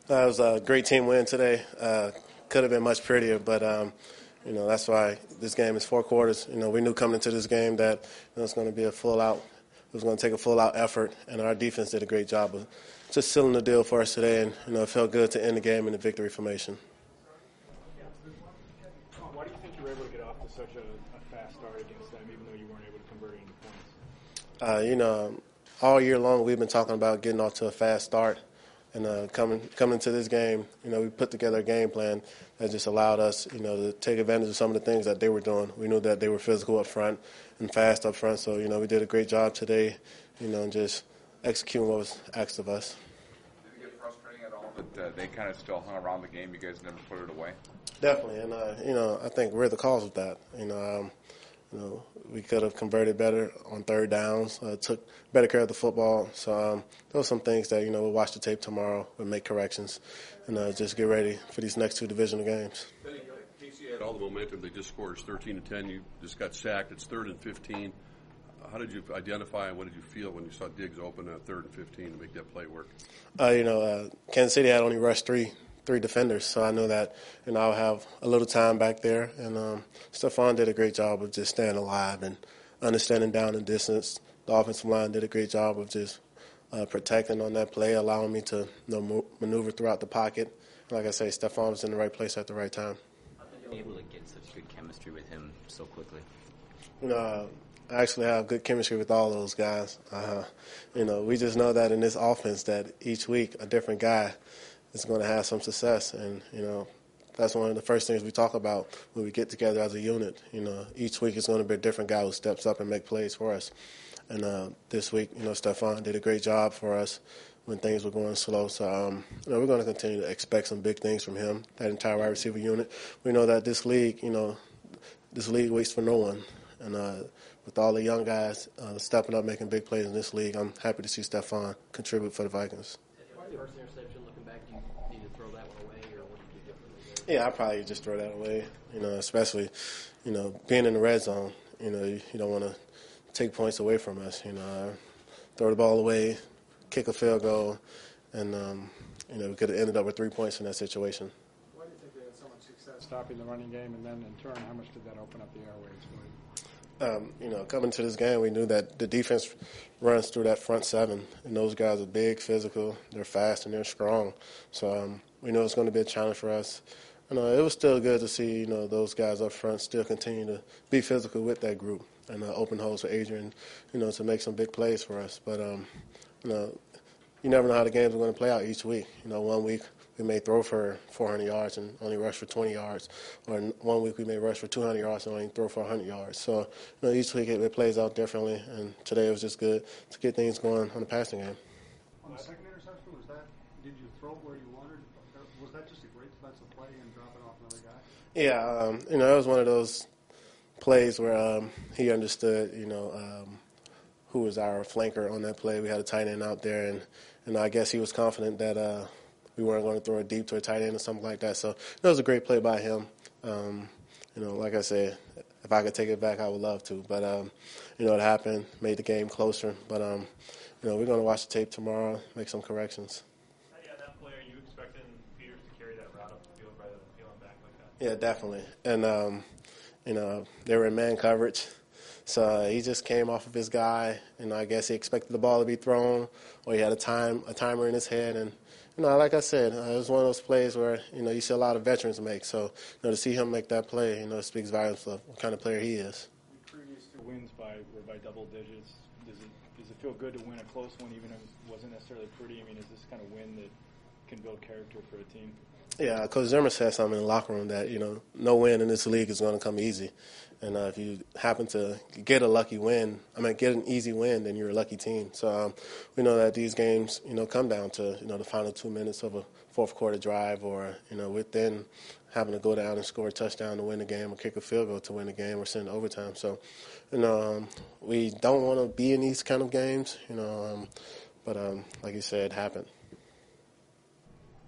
That was a great team win today. Could have been much prettier, but that's why this game is 4 quarters. We knew coming into this game that it's going to be a full out. It was going to take a full out effort, and our defense did a great job of just sealing the deal for us today. And it felt good to end the game in the victory formation. Why do you think you were able to get off to such a fast start against them, even though you weren't able to convert any points? All year long we've been talking about getting off to a fast start. And coming to this game, we put together a game plan that just allowed us, to take advantage of some of the things that they were doing. We knew that they were physical up front and fast up front. So, we did a great job today, just executing what was asked of us. Did it get frustrating at all that they kind of still hung around the game? You guys never put it away? Definitely. And, I think we're the cause of that. We could have converted better on third downs, took better care of the football. So those are some things that, we'll watch the tape tomorrow, we'll make corrections, and just get ready for these next 2 divisional games. Casey had all the momentum. They just scored 13-10. You just got sacked. It's 3rd and 15. How did you identify and what did you feel when you saw Diggs open at 3rd and 15 to make that play work? Kansas City had only rushed three defenders, so I knew that, I'll have a little time back there. And Stephon did a great job of just staying alive and understanding down and distance. The offensive line did a great job of just protecting on that play, allowing me to maneuver throughout the pocket. Like I say, Stephon was in the right place at the right time. How did you able to get such good chemistry with him so quickly? I actually have good chemistry with all those guys. We just know that in this offense that each week a different guy is going to have some success. And, that's one of the first things we talk about when we get together as a unit. Each week is going to be a different guy who steps up and make plays for us. And this week, Stephon did a great job for us when things were going slow. So, we're going to continue to expect some big things from him, that entire wide receiver unit. We know that this league waits for no one. And with all the young guys stepping up, making big plays in this league, I'm happy to see Stephon contribute for the Vikings. First interception, looking back, do you need to throw that one away, or what do you do differently there? Yeah, I'd probably just throw that away, especially, being in the red zone. You don't want to take points away from us. Throw the ball away, kick a field goal, and, we could have ended up with 3 points in that situation. Why do you think they had so much success stopping the running game, and then in turn, how much did that open up the airways for you? Coming to this game, we knew that the defense runs through that front seven, and those guys are big, physical, they're fast, and they're strong. So we knew it's going to be a challenge for us. It was still good to see, those guys up front still continue to be physical with that group and open holes for Adrian, to make some big plays for us. But, you never know how the games are going to play out each week. 1 week we may throw for 400 yards and only rush for 20 yards. Or 1 week we may rush for 200 yards and only throw for 100 yards. So, each week it plays out differently. And today it was just good to get things going on the passing game. On the second interception, did you throw it where you wanted? Was that just a great defensive play and drop it off another guy? Yeah, it was one of those plays where he understood, who was our flanker on that play. We had a tight end out there, and I guess he was confident that we weren't going to throw it deep to a tight end or something like that. So that was a great play by him. Like I said, if I could take it back, I would love to. But, it happened, made the game closer. But, we're going to watch the tape tomorrow, make some corrections. Yeah, that play, are you expecting Peters to carry that route up the field rather than peeling back like that? Yeah, definitely. And, they were in man coverage. So he just came off of his guy, and I guess he expected the ball to be thrown, or he had a timer in his head. And, like I said, it was one of those plays where, you see a lot of veterans make. So, to see him make that play, it speaks volumes of what kind of player he is. Previous two wins were by double digits. Does it feel good to win a close one, even if it wasn't necessarily pretty? I mean, is this kind of win that can build character for a team? Yeah, Coach Zimmer said something in the locker room that, no win in this league is going to come easy. And if you happen to get an easy win, then you're a lucky team. So we know that these games, come down to, the final 2 minutes of a fourth quarter drive or, within having to go down and score a touchdown to win the game or kick a field goal to win the game or send it overtime. So, we don't want to be in these kind of games, but like you said, it happened.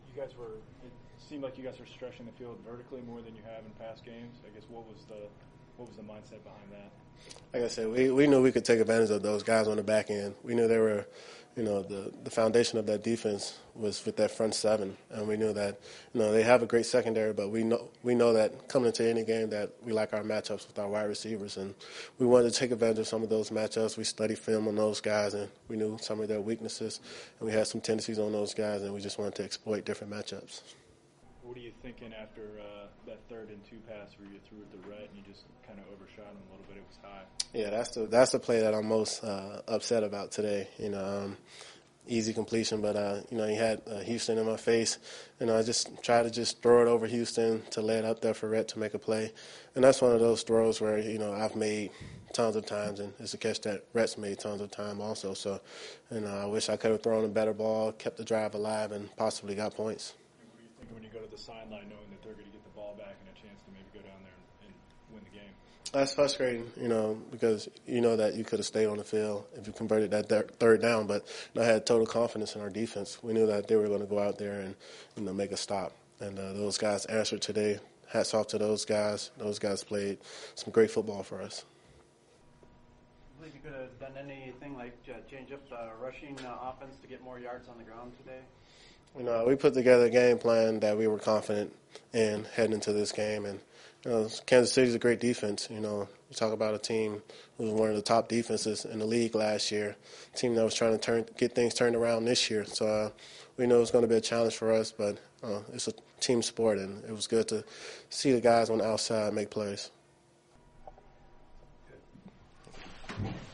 It seemed like you guys were stretching the field vertically more than you have in past games. I guess what was the what was the mindset behind that? Like I said, we knew we could take advantage of those guys on the back end. We knew they were, the foundation of that defense was with that front seven, and we knew that, they have a great secondary, but we know that coming into any game that we like our matchups with our wide receivers, and we wanted to take advantage of some of those matchups. We studied film on those guys, and we knew some of their weaknesses, and we had some tendencies on those guys, and we just wanted to exploit different matchups. What are you thinking after that 3rd and 2 pass where you threw it to Rhett and you just kind of overshot him a little bit? It was high. Yeah, that's the play that I'm most upset about today. Easy completion, but he had Houston in my face, I just tried to just throw it over Houston to lay it up there for Rhett to make a play, and that's one of those throws where I've made tons of times, and it's a catch that Rhett's made tons of time also. So, I wish I could have thrown a better ball, kept the drive alive, and possibly got points. What do you think when you go to the sideline knowing that they're going to get the ball back and a chance to maybe go down there and win the game? That's frustrating, because that you could have stayed on the field if you converted that 3rd down. But I had total confidence in our defense. We knew that they were going to go out there and make a stop. And those guys answered today. Hats off to those guys. Those guys played some great football for us. I believe you could have done anything like change up the rushing offense to get more yards on the ground today? We put together a game plan that we were confident in heading into this game, and Kansas City's a great defense. You talk about a team who was one of the top defenses in the league last year, a team that was trying to get things turned around this year. So we know it's going to be a challenge for us, but it's a team sport, and it was good to see the guys on the outside make plays. Good.